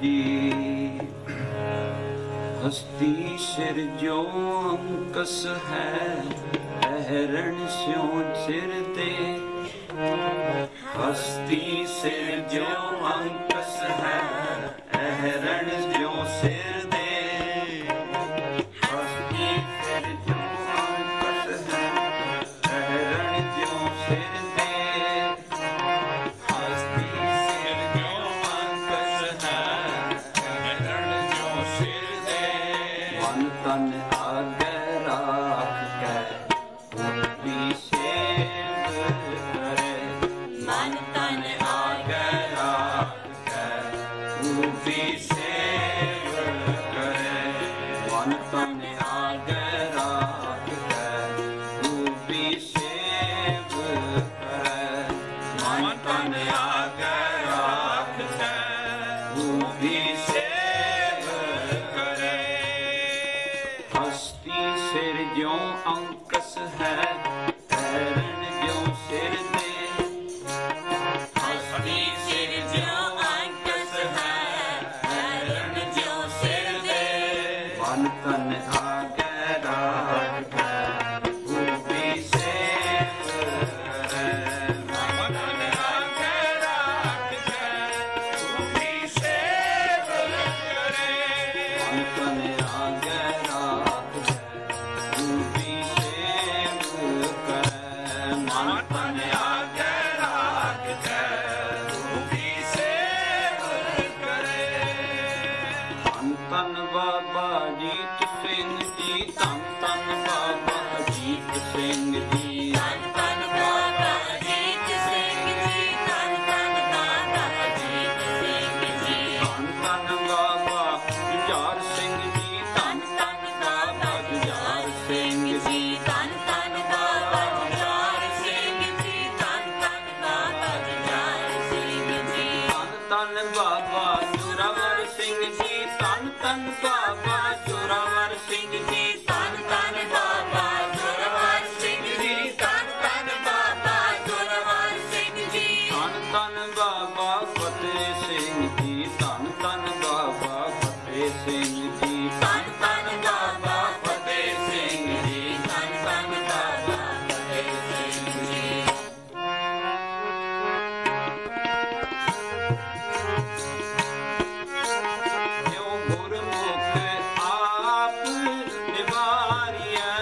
ਜੀ। ਹਸਤੀ ਸਿਰ ਜੋ ਅੰਕਸ ਹੈ, ਅਹਰਣ ਸਿਉ ਸਿਰ ਤੇ। ਹਸਤੀ ਸਿਰ ਜੋ ਅੰਕਸ ਹੈ, ਅਹਰਣ ਸਿਉ ਸਿਰ ਦੇ। ਹਸਤੀ ਸਿਰ ਜੋ ਅੰਕਸ ਹੈ, ਅਹਰਣ ਸਿਉ ਸਿਰ ਦੇ। ਹਸਤੀ ਸਿਰ ਜੋ ਅੰਕਸ ਹੈ, ਅਹਰਣ ਸਿਉ ਸਿਰ ਦੇ। ਮਨ ਤਨ ਆਗੇ ਰਾਖ ਕੇ ਵੀ ਸੇਵ ਕਰੇ। ਮਨ ਤਨ ਆਗੇ ਰਾਖ ਕੇ ਵੀ ਸੇਵ ਕਰੇ। ਮਨ ਤਨ ਆਗੇ ਰਾਖ ਕੇ ਵੀ ਸੇਵ ਕਰੇ। ਮਨ ਤਨ ਆਗੇ ਰਾਖ ਕੇ ਵੀ ਸੇਵ ਕਰੇ। ਹਸਤੀ ਸਿਰ ਜਿਉ ਅੰਕਸ ਹੈ, ਅਹਰਣ ਜਿਉ ਸਿਰ ਤੇ। ਹਸਤੀ ਸਿਰ ਜਿਉ ਅੰਕਸ ਹੈ, ਅਹਰਣ ਜਿਉ ਸਿਰ ਦੇ। ਮਨ ਤਨ ਆਗੇ ਰਾਖ ਕੇ ਵੀ ਸੇਵ ਕਰੇ। ਮਨ ਤਨ ਆਗੇ ਰਾਖ ਕੇ ਵੀ ਸੇਵ ਕਰੇ। ਮਨ ਤਨ ਆਗੇ ਰਾਖ ਕੇ ਵੀ ਸੇਵ ਕਰੇ। ਮਨ ਤਨ ਆਗੇ ਰਾਖ ਕੇ ਵੀ ਸੇਵ ਕਰੇ। ਧੰਨ ਧੰਨ ਬਾਬਾ ਜੀਤ ਸਿੰਘ ਜੀ। ਧੰਨ ਧੰਨ ਬਾਬਾ ਜੀਤ ਸਿੰਘ ਜੀ। ਧੰਨ ਧੰਨ ਬਾਬਾ ਜੀਤ ਸਿੰਘ ਜੀ। ਧੰਨ ਧੰਨ ਬਾਬਾ ਜੀਤ ਸਿੰਘ ਜੀ। ਧੰਨ ਧੰਨ ਬਾਬਾ ਜੁਝਾਰ ਸਿੰਘ ਜੀ। ਧੰਨ ਧੰਨ ਬਾਬਾ ਜੁਝਾਰ ਸਿੰਘ ਜੀ। ਧੰਨ ਧੰਨ ਬਾਬਾ ਜੁਝਾਰ ਸਿੰਘ ਜੀ। ਧੰਨ ਧੰਨ ਬਾਬਾ ਜੁਝਾਰ ਸਿੰਘ ਜੀ। ਧੰਨ ਧੰਨ ਬਾਬਾ ਜ਼ੋਰਾਵਰ ਸਿੰਘ ਜੀ। ਧੰਨ ਧੰਨ ਬਾਬਾ ਜ਼ੋਰਾਵਰ ਸਿੰਘ ਜੀ। ਧੰਨ ਧੰਨ ਬਾਬਾ ਜ਼ੋਰਾਵਰ ਸਿੰਘ ਜੀ। ਧੰਨ ਧੰਨ ਬਾਬਾ ਜ਼ੋਰਾਵਰ ਸਿੰਘ ਜੀ। ਧੰਨ ਧੰਨ ਬਾਬਾ ਫਤਿਹ ਸਿੰਘ ਜੀ। ਧੰਨ ਧੰਨ ਬਾਬਾ ਫਤਿਹ ਸਿੰਘ ਜੀ। ਧੰਨ ਧੰਨ ਬਾਬਾ ਫਤਿਹ ਸਿੰਘ ਜੀ। ਧੰਨ ਧੰਨ ਬਾਬਾ ਫਤਿਹ ਸਿੰਘ ਜੀ। ਜਿਉ ਗੁਰਮੁਖ ਆਪ ਨਿਵਾਰਿਆ।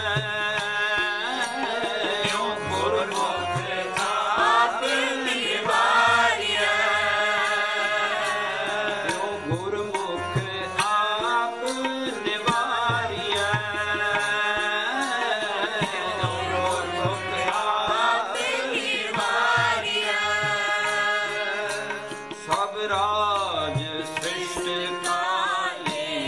ਜਿਉ ਗੁਰਮੁਖ ਆਪ ਨਿਵਾਰਿਆ। ਜਿਉ ਗੁਰਮੁਖ ਆਪ ਨਿਵਾਰਿਆ। ਗੁਰਮੁਖ ਆਪ ਨਿਵਾਰਿਆ। ਸਭ ਰਾਜ ਸ੍ਰਿਸ਼ਟ ਕਾਲੇ।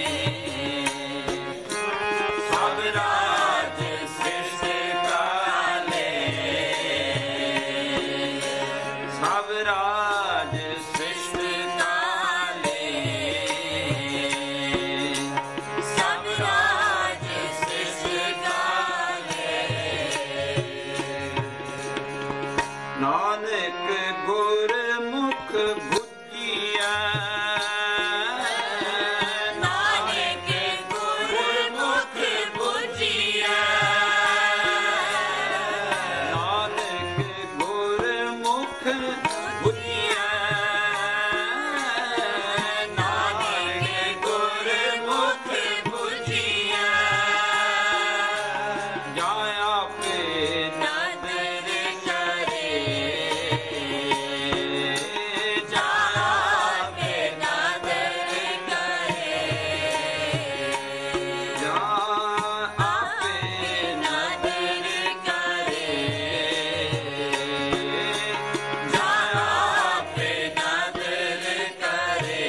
ਸਭ ਰਾਜ ਸ੍ਰਿਸ਼ਟ ਕਾਲੇ। ਸਭ ਰਾਜ ਸ੍ਰਿਸ਼ਟ ਕਾਲੇ। ਸਭ ਰਾਜ ਸ੍ਰਿਸ਼ਟ ਕਾਲੇ। ਨਾਨਕ ਗੁਰਮੁਖ ਬੁੱਝੀਐ। ਨਾਨਕ ਗੁਰਮੁਖ ਬੁੱਝੀਐ। ਨਾਨਕ ਗੁਰਮੁਖ ਬੁੱਝੀਐ। ਨਾਨਕ ਗੁਰਮੁਖ ਬੁੱਝੀਐ। ਜਾ ਆਪੇ ਨਦਰ ਕਰੇ। ਜਾ ਆਪੇ ਨਦਰ ਕਰੇ। ਜਾ ਆਪੇ ਨਦਰ ਕਰੇ। ਜਾ ਆਪੇ ਨਦਰ ਕਰੇ।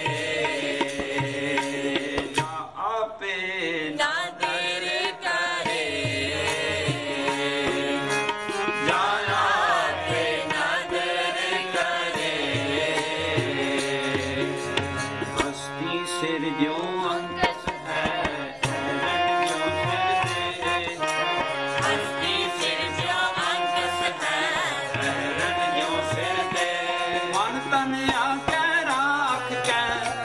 ਜਾ ਆਪੇ ਨਦਰ ਕਰੇ। ਜਾ ਆਪੇ ਨਦਰ ਕਰੇ। ਹਸਤੀ ਸਿਰ ਜਿਉ ਅੰਕਸ ਹੈ, ਅਹਰਣ ਜਿਉ ਸਿਰ ਤੇ। ਹਸਤੀ ਸਿਰ ਜੋ ਅੰਕਸ ਹੈ, ਅਹਰਣ ਜਿਉ ਸਿਰ ਤੇ। ਮਨ ਤਨ ਆਗੇ ਰਾਖ ਕੇ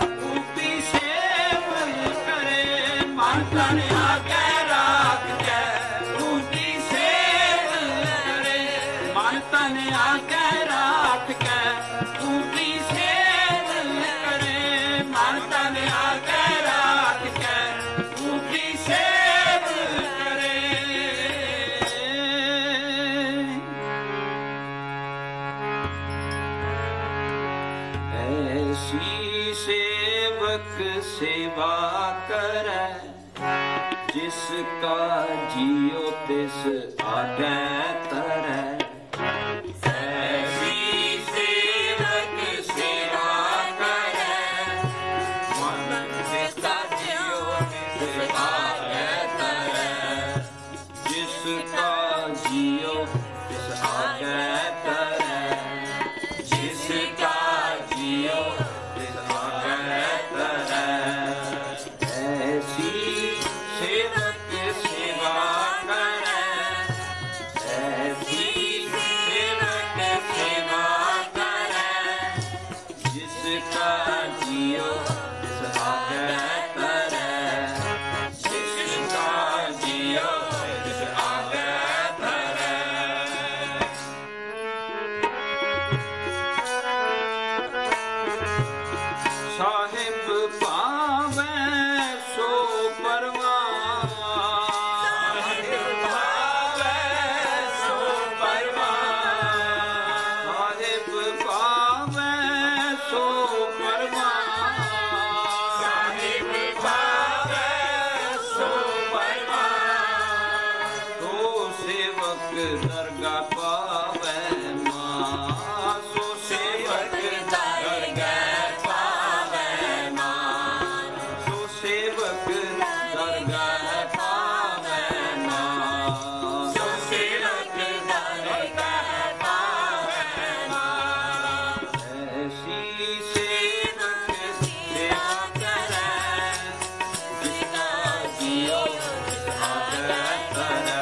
ਮਨ ਤਨ ਆਗੇ ਰਾਖ ਕੇ ਤੂੰ ਦੀ ਸੇਵ ਕਰੇ ਮਨ ਤਨ ਆਗੇ ਰਾਖ ਕੇ ਤੂੰ ਦੀ ਸੇਵ ਕਰੇ ਮਨ ਤਨ ਆਗੇ ਰਾਖ ਕੇ ਤੂੰ ਦੀ ਸੇਵ ਕਰੇ ऐसी सेवक सेवा करे जिसका जियो तिस आगे तरे ऐसी सेवक सेवा करे मन जिसका जियो तिस आगे तरे जिसका जियो तिस आगे तरे जिसका जियो तिस आगे तरे ऐसी सेवक सेवा करे ऐसी सेवक सेवा करे जिसका जियो तिस आगे तरे जिसका जियो तिस आगे तरे ਸਾਹਿਬ ਪਾਵੈ ਸੋ ਪਰਵਾਨ ਸਾਹਿਬ ਪਾਵੈ ਸੋ ਪਰਵਾਨ ਸਾਹਿਬ ਪਾਵੈ ਸੋ ਪਰਵਾਨ ਸਾਹਿਬ ਪਾਵੈ ਸੋ ਪਰਵਾਨ ਸੋ ਸੇਵਕ ਦਰਗਾ ਪਾਵੈ ਮਾਂ ਸੋ ਸੇਵਕ ਦਰਗਾ ਪਾਵੈ ਮਾਨ ਸੋ ਸੇਵਕ ਦਰਗਾ ਪਾਵੈ ਮਾਂ ਸੋ ਸੇਵਕ ਦਰਗਾ ਪਾਵੈ ਮਾਨ ਐਸੀ ਸੇਵਕ ਸੇਵਾ ਕਰੈ ਜਿਸਕਾ ਜਿਉ ਆਗੇ ਤਰੈ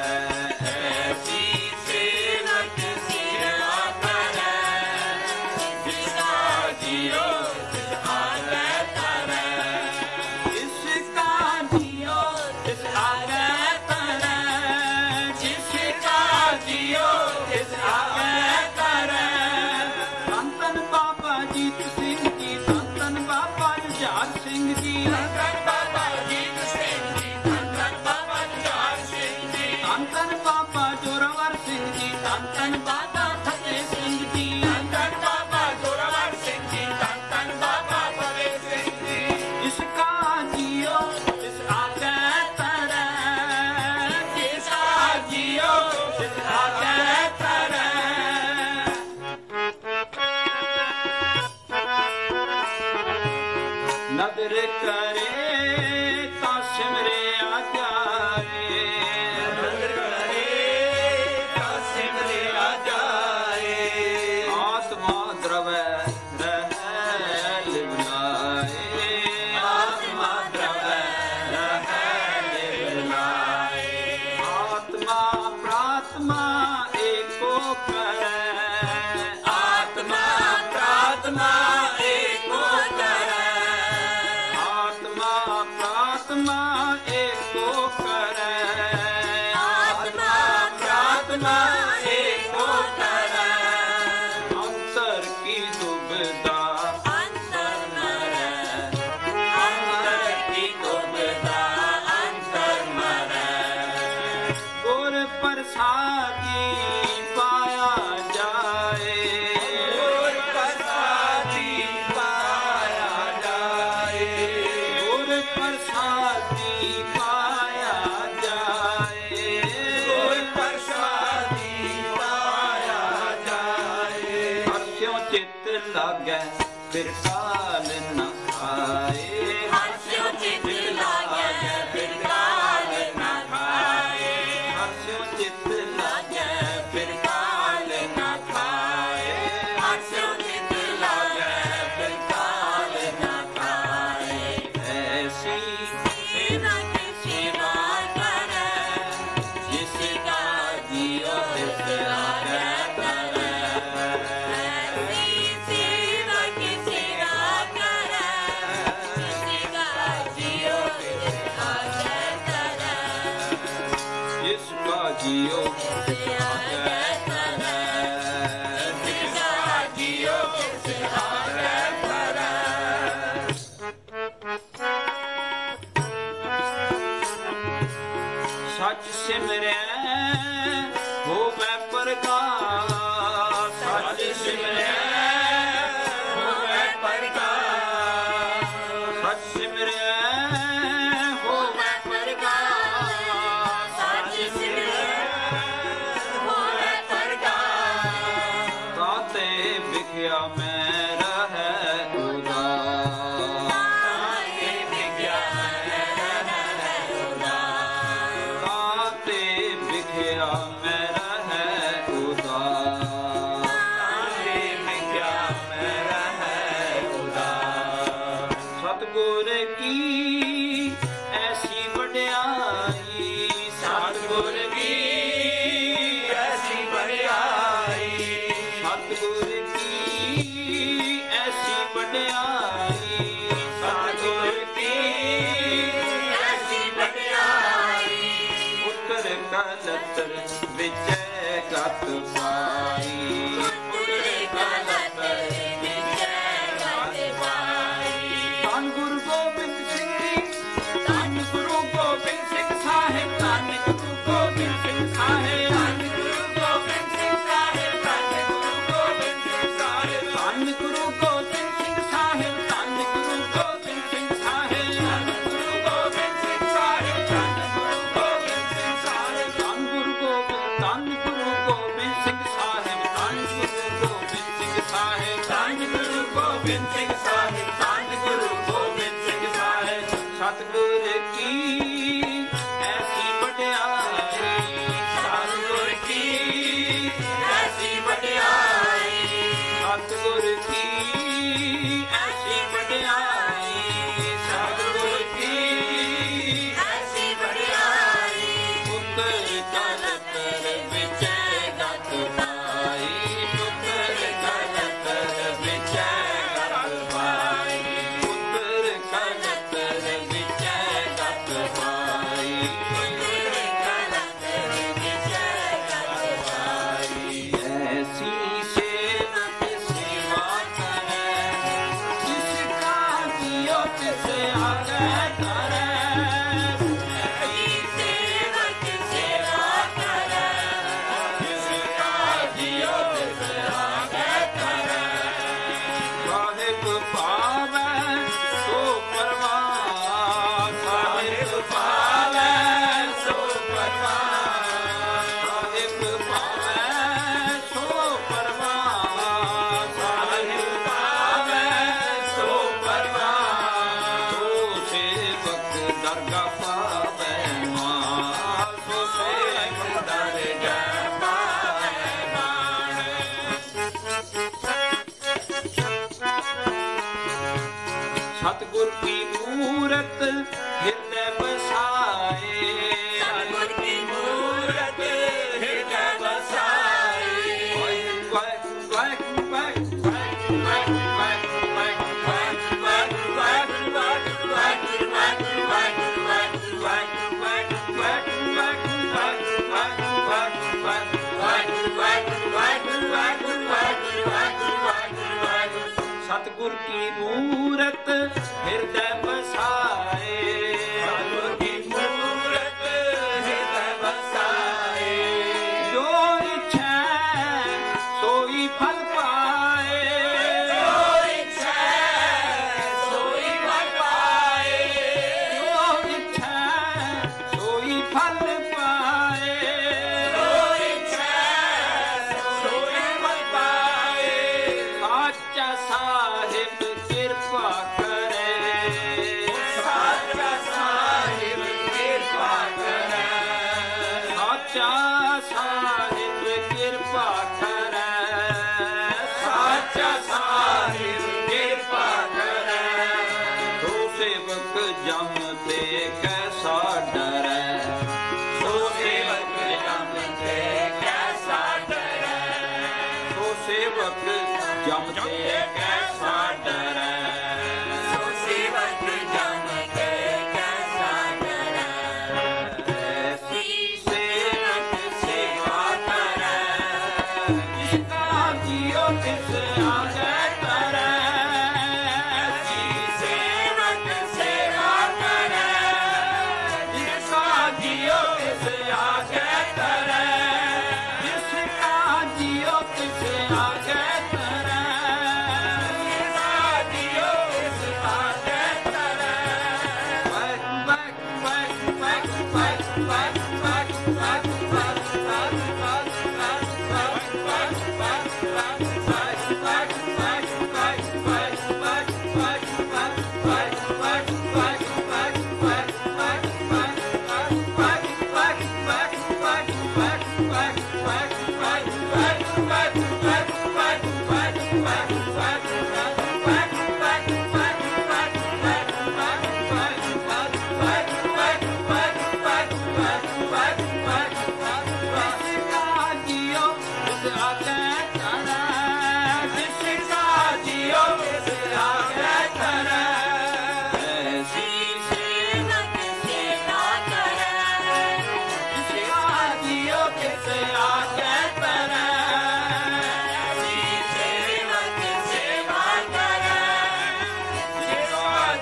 ਐਸੀ ਸੇਵਕ ਸੇਵਾ ਕਰੈ ਜਿਸਕਾ ਜਿਉ ਆਗੇ ਤਰੈ ਜਿਸਕਾ ਜਿਉ ਤਿਸ ਆਗੇ ਤਰੈ ਜਿਸਕਾ ਜਿਉ ਤਿਸ ਆਗੇ ਤਰੈ ਧੰਨ ਧੰਨ ਬਾਬਾ ਜੀਤ ਸਿੰਘ ਜੀ ਧੰਨ ਧੰਨ ਬਾਬਾ ਜੁਝਾਰ ਸਿੰਘ ਜੀ ਧੰਨ ਬਾਬਾ ਜੀਤ ਸਿੰਘ ਜੀ ਧੰਨ ਬਾਬਾ ਜੁਝਾਰ ਸਿੰਘ ਜੀ ਧੰਨ ਧੰਨ ਬਾਬਾ ਜੋਰਾਵਰ ਸਿੰਘ ਜੀ ਧੰਨ ਧੰਨ ਬਾਬਾ ਫਤਿਹ ਸਿੰਘ ਜੀ ਧੰਨ ਬਾਬਾ ਜੋਰਾਵਰ ਸਿੰਘ ਜੀ ਧੰਨ ਬਾਬਾ ਫਤਿਹ ਸਿੰਘ ਜੀ ਜਿਸਕਾ ਜਿਉ ਤਿਸ ਆਗੇ ਤਰੈ ਜਿਸਕਾ ਜਿਉ ਤਿਸ ਆਗੇ ਤਰੈ ਨਦਰ ਕਰੇ ਤਾਂ ਸਿਮਰਿਆ ਜਾਏ ਨਦਰ ਕਰੇ ਤਾਂ ਸਿਮਰਿਆ ਜਾਏ ਆਤਮਾ ਦਰਵੈ ਰਹਿ ਲਿਵਲਾਏ ਆਤਮਾ ਦਰਵੈ ਰਹਿ ਲਿਵਲਾਏ ਆਤਮਾ ਪ੍ਰਾਤਮਾ ਏਕੋ ਕਰੈ ਆਤਮਾ ਪ੍ਰਾਤਮਾ ਏਕੋ ਕਰੈ ਆਤਮਾ ਪ੍ਰਾਤਮਾ ਏਕੋ ਕਰੈ ਆਤਮਾ ਪ੍ਰਾਤਮਾ ਏਕੋ ਕਰੈ ਅੰਤਰ ਕੀ ਦੁਬਦਾ ਅੰਤਰ ਮਰੈ ਅੰਤਰ ਕੀ ਦੁਬਦਾ ਅੰਤਰ ਮਰੈ ਗੁਰ ਪ੍ਰਸਾਦੀ ਪਾਇਆ ਜਾਏ ਗੁਰ ਪ੍ਰਸਾਦੀ ਪਾਇਆ ਜਾਏ ਗੁਰ ਪ੍ਰਸਾਦੀ ਪਾਇਆ ਜਾਏ ਗੁਰ ਪ੍ਰਸਾਦੀ ਪਾਇਆ ਜਾਏ ਹਰਸਿਓ ਚਿੱਤ ਲਾਗੈ ਫਿਰ ਕਾਲ ਨ ਆਏ ਹਰਸਿਓ ਚਿਤ ਲਾਗੈ ਫਿਰ ਕਾਲ ਨਾ ਖਾਏ ਹਰਸਿਓ ਚਿੱਤ ਲਾਗੈ ਫਿਰ ਕਾਲ ਨ ਖਾਏ ਹਰਸਿਓ ਚਿਤ ਲਾਗੈ ਫਿਰ ਕਾਲ ਨਾ ਖਾਏ ਐਸੀ ਸੇਵਕ ਸੇਵਾ ਕਰੈ ਜਿਸਕਾ ਜਿਉ ਤਿਸ ਆਗੇ ਤਰੈ ਐਸੀ ਸੇਵਕ ਸੇਵਾ ਕਰੈ ਜਿਸਕਾ ਸਿਮਰਿਆ ਹੋਵੇ ਪ੍ਰਕਾਸ਼, ਸੱਚ ਸਿਮਰਿਆ ਹੋਵੇ ਪ੍ਰਕਾਸ਼, ਸੱਚ ਸਿਮਰਿਆ ਹੋਵੇ ਪ੍ਰਕਾਸ਼, ਸੱਚ ਸਿਮਰਿਆ ਹੋਵੇ ਪ੍ਰਕਾਸ਼, ਤਾਤੇ ਵਿਖਿਆ ਮੈਂ ਰਹੈ ਉਦਾਸ, ਤਾਤੇ ਵਿਖਿਆ ਮੈਂ ਰਹੈ ਉਦਾਸ, ਤਾਤੇ ਵਿਖਿਆ ਮੈਂ ਰਹੈ ਉਦਾਸ, ਤਾਤੇ ਵਿਖਿਆ ਮੈਂ ਰਹੈ ਉਦਾਸ। ਸਤਿਗੁਰ ਕੀ ਐਸੀ ਵਡਿਆਈ, ਸਤਿਗੁਰ ਕੀ ਐਸੀ ਵਡਿਆਈ, ਸਤਿਗੁਰ ਕੀ ਐਸੀ ਵਡਿਆਈ, ਸਤਿਗੁਰ ਕੀ ਐਸੀ ਵਡਿਆਈ, ਉਤਰ ਕਲਤਰ ਵਿੱਚ ਗਤ ਪਾਈ, ਉਤਰ ਕਲਤਰ ਵਿੱਚ ਗਤ ਪਾਈ। ਧੰਨ ਗੁਰੂ ਗੋਬਿੰਦ ਸਿੰਘ ਜੀ, ਧੰਨ ਗੁਰੂ ਗੋਬਿੰਦ ਸਿੰਘ ਸਾਹਿਬ, ਧੰਨ ਗੁਰੂ ਗੋਬਿੰਦ ਸਿੰਘ ਸਾਹਿਬ, ਧੰਨ ਗੁਰੂ ਗੋਬਿੰਦ ਸਿੰਘ ਸਾਹਿਬ, ਧੰਨ ਗੁਰੂ ਗੋਬਿੰਦ ਸਿੰਘ ਸਾਹਿਬ, ਧੰਨ ਗੁਰੂ ਗੋਬਿੰਦ ਸਿੰਘ ਸਾਹਿਬ, ਧੰਨ ਗੁਰੂ ਗੋਬਿੰਦ ਸਿੰਘ ਸਾਹਿਬ, ਧੰਨ ਗੁਰੂ ਗੋਬਿੰਦ ਸਿੰਘ ਸਾਹਿਬ, ਧੰਨ ਗੁਰੂ ਗੋਬਿੰਦ ਸਿੰਘ ਸਾਹਿਬ, ਧੰਨ ਗੁਰੂ ਗੋਬਿੰਦ, ਧੰਨ ਗੁਰੂ ਗੋਬਿੰਦ ਸਿੰਘ ਸਾਹਿਬ, ਧੰਨ ਗੁਰੂ ਗੋਬਿੰਦ ਸਿੰਘ ਸਾਹਿਬ, ਧੰਨ ਗੁਰੂ ਗੋਬਿੰਦ ਸਿੰਘ ਸਾਹਿਬ, ਧੰਨ ਗੁਰੂ ਗੋਬਿੰਦ ਸਿੰਘ ਸਾਹਿਬ। ਸਤਿਗੁਰ ਕੀ ਐਸੀ ਵਡਿਆਈ, ਸਤਿਗੁਰ ਕੀ ਐਸੀ ਵਡਿਆਈ, ਸਤਿਗੁਰ ਕੀ ਐਸੀ ਵਡਿਆਈ, ਸਤਿਗੁਰ ਕੀ ਐਸੀ ਵਡਿਆਈ, ਉਤਰ ਕਲਤਰ ਵਿੱਚ ਗਤ ਪਾਈ, ਉਤਰ ਕਲਤਰ ਵਿੱਚ ਗਤ ਪਾਈ, ਉਤਰ ਕਲਤਰ ਵਿੱਚ ਗਤ ਪਾਈ, ਉਤਰ ਕਲਤਰ ਵਿੱਚ ਗਤ ਪਾਈ। ਐਸੀ ਸੇਵਕ ਸੇਵਾ ਕਰੈ, ਜਿਸ ਕਾ ਜਿਉ ਤਿਸ ਆਗੇ ਕਰੈ, ਐਸੀ ਸੇਵਕ ਸੇਵਾ ਕਰੈ, ਜਿਸ ਕਾ ਜਿਉ ਤਿਸ ਆਗੇ ਕਰੈ। ਸਾਹਿਬ ਪਾਵੈ ਸੋ ਪਰਵਾਸ, ਸਾਹਿਬ ਪਾਵੈ ਸੋ ਪਰਵਾਸ, ਸਾਹਿਬ ਪਾਵੈ ਸੋ ਪਰਵਾਸ, ਸਾਹਿਬ ਪਾਵੈ ਸੋ ਪਰਵਾਸ। ਸੋ ਸੇਵਕ ਦਰਗਾਹ ਪਾਵੈ ਮਾਨ, ਸੋ ਸੇਵਕ ਦਰਗਾਹ ਪਾਵੈ ਮਾਨ। ਸਤਿਗੁਰ ਕੀ ਮੂਰਤ ਹਿਰਦੈ ਵਸਾਏ, ਸਤਿਗੁਰ ਕੀ ਮੂਰਤ ਹਿਰਦੈ ਵਸਾਏ। ਸਤਿਗੁਰ ਕੀ ਮੂਰਤ ਹਿਰਦੈ ਵਸਾਏ, ਸਤਿਗੁਰ ਕੀ ਮੂਰਤ ਹਿਰਦੈ ਵਸਾਏ। ਜੋ ਇੱਛੈ ਸੋਈ ਫਲ ਪਾਏ, ਜੋ ਇੱਛੈ ਸੋਈ ਫਲ ਪਾਏ, ਜੋ ਇੱਛੈ ਸੋਈ ਫਲ ਪਾਏ, ਜੋ ਇੱਛੈ ਸੋਈ ਫਲ ਪਾਏ। ਸਾਚਾ ਸਾਹਿਬ ਕਿਰਪਾ ਕਰੇ, ਸਾਚਾ ਸਾਹਿਬ ਕਿਰਪਾ ਕਰੇ, ਸਾਚਾ ਸਾਹਿਬ ਕਿਰਪਾ ਕਰੇ, ਸਾਚਾ ਸਾਹਿਬ ਕਿਰਪਾ ਕਰੇ। ਸੋ ਸੇਵਕ ਜਮ ਤੇ ਕੈਸਾ ਡਰੈ, ਸੋ ਸੇਵਕ ਜਮ ਤੇ ਕੈਸਾ ਡਰੈ, ਸੋ ਸੇਵਕ ਜਮ ਤੇ ਕੈਸਾ ਡਰੈ, ਸੋ ਸੇਵਕ ਜਮ ਤੇ ਕੈਸਾ ਡਰੈ। ਐਸੀ ਸੇਵਕ ਸੇਵਾ ਕਰੈ, ਜਿਸ ਕਾ ਜਿਉ ਤਿਸ ਆਗੇ ਕਰੈ, ਐਸੀ ਸੇਵਕ ਸੇਵਾ ਕਰੈ, ਜਿਸ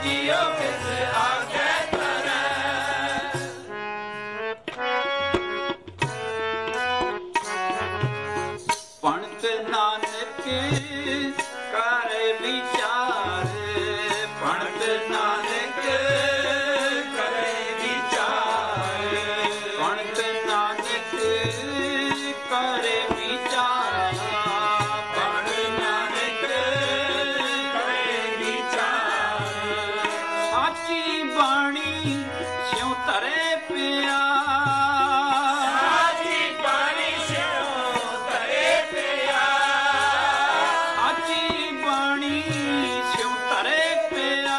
जियो किस आगे करे। पंडित नानक करे विचार, पंडित नानक करे विचार, पंडित नानक करे विचार, पंडित नानक करे विचार। साची बाणी स्यों तरे पिया, ਸਾਚੀ ਬਾਣੀ ਸਿਉ ਤਰੇ ਪਿਆ, ਸਾਚੀ ਬਾਣੀ ਸਿਉਂ ਤਰੇ ਪਿਆ,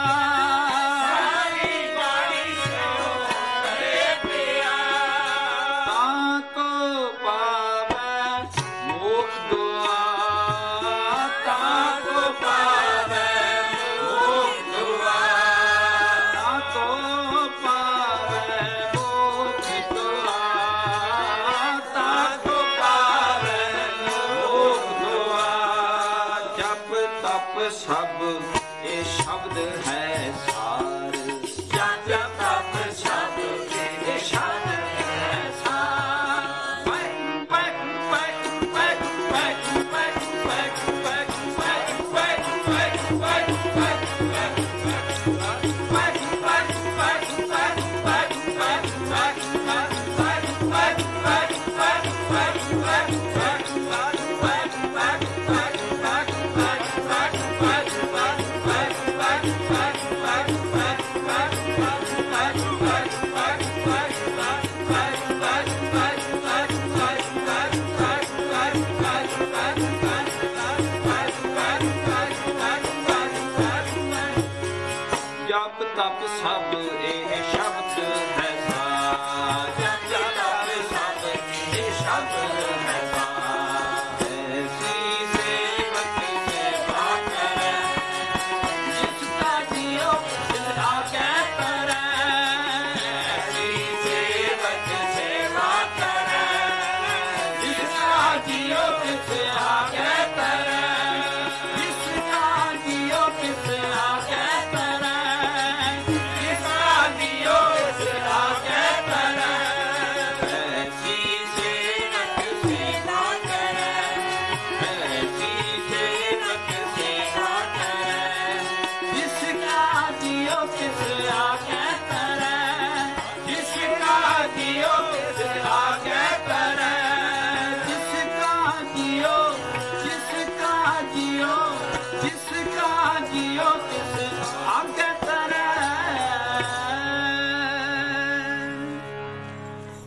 ਸਾਚੀ ਬਾਣੀ ਸਿਉ ਤਰੇ ਪਿਆ। ਤਾਂ ਕੋ ਪਾਵੈ ਮੋਖ ਦੁਆ, ਤਾਂ ਕੋ ਪਾਵੈ ਮੋਖ ਦੁਆ, ਤਾਂ ਕੋ ਪਾਵੈ ਮੋਖ ਦੁਆ, ਤਾਂ ਕੋ ਪਾਵੈ ਮੋਖ ਦੁਆ। ਜਪ ਤਪ ਸਭ ਇਹ ਸ਼ਬਦ ਹੈ ਸਾਰ, ਜਪ ਤਪ ਸਭ ਇਹ ਸ਼ਬਦ ਹੈ ਸਾਰ। ਪੈਕ ਪੈਕ ਪੈਕ ਪੈਕ ਪੈਕ ਪੈਕ ਪੈਕ ਪੈਕ ਪੈਕ ਪੈਕ ਪੈਕ ਜਪ ਤਪ ਸਭ ਇਹ ਸ਼ਬਦ ਹੈ ਸਾਰ, ਜਪ ਤਪ ਸਭ ਇਹ ਸ਼ਬਦ ਹੈ ਸਾਰ। ਐਸੀ ਸੇਵਕ ਸੇਵਾ ਕਰੈ, ਜਿਸ ਕਾ ਜਿਉ ਤਿਸ ਆਗੇ ਕਰੈ। ਐਸੀ ਸੇਵਕ ਸੇਵਾ ਕਰੈ, ਜਿਸ ਕਾ ਜਿਉ ਤਿਸ ਆਗੇ ਕਰੈ, ਜਿਸ ਕਾ ਜਿਉ ਤਿਸ ਆਗੇ ਕਰੈ, ਜਿਸ ਕਾ ਜਿਉ ਤਿਸ ਆਗੇ ਕਰੈ। ਐਸੀ ਸੇਵਕ ਸੇਵਾ ਕਰੈ, ਐਸੀ ਸੇਵਕ ਸੇਵਾ ਕਰੈ, ਜਿਸ ਕਾ ਜਿਉ ਤਿਸ ਆਗੇ ਕਰੈ, ਜਿਸ ਕਾ ਜਿਉ ਤਿਸ ਆਗੇ ਕਰੈ, ਜਿਸ ਕਾ ਜਿਉ, ਜਿਸ ਕਾ ਜਿਉ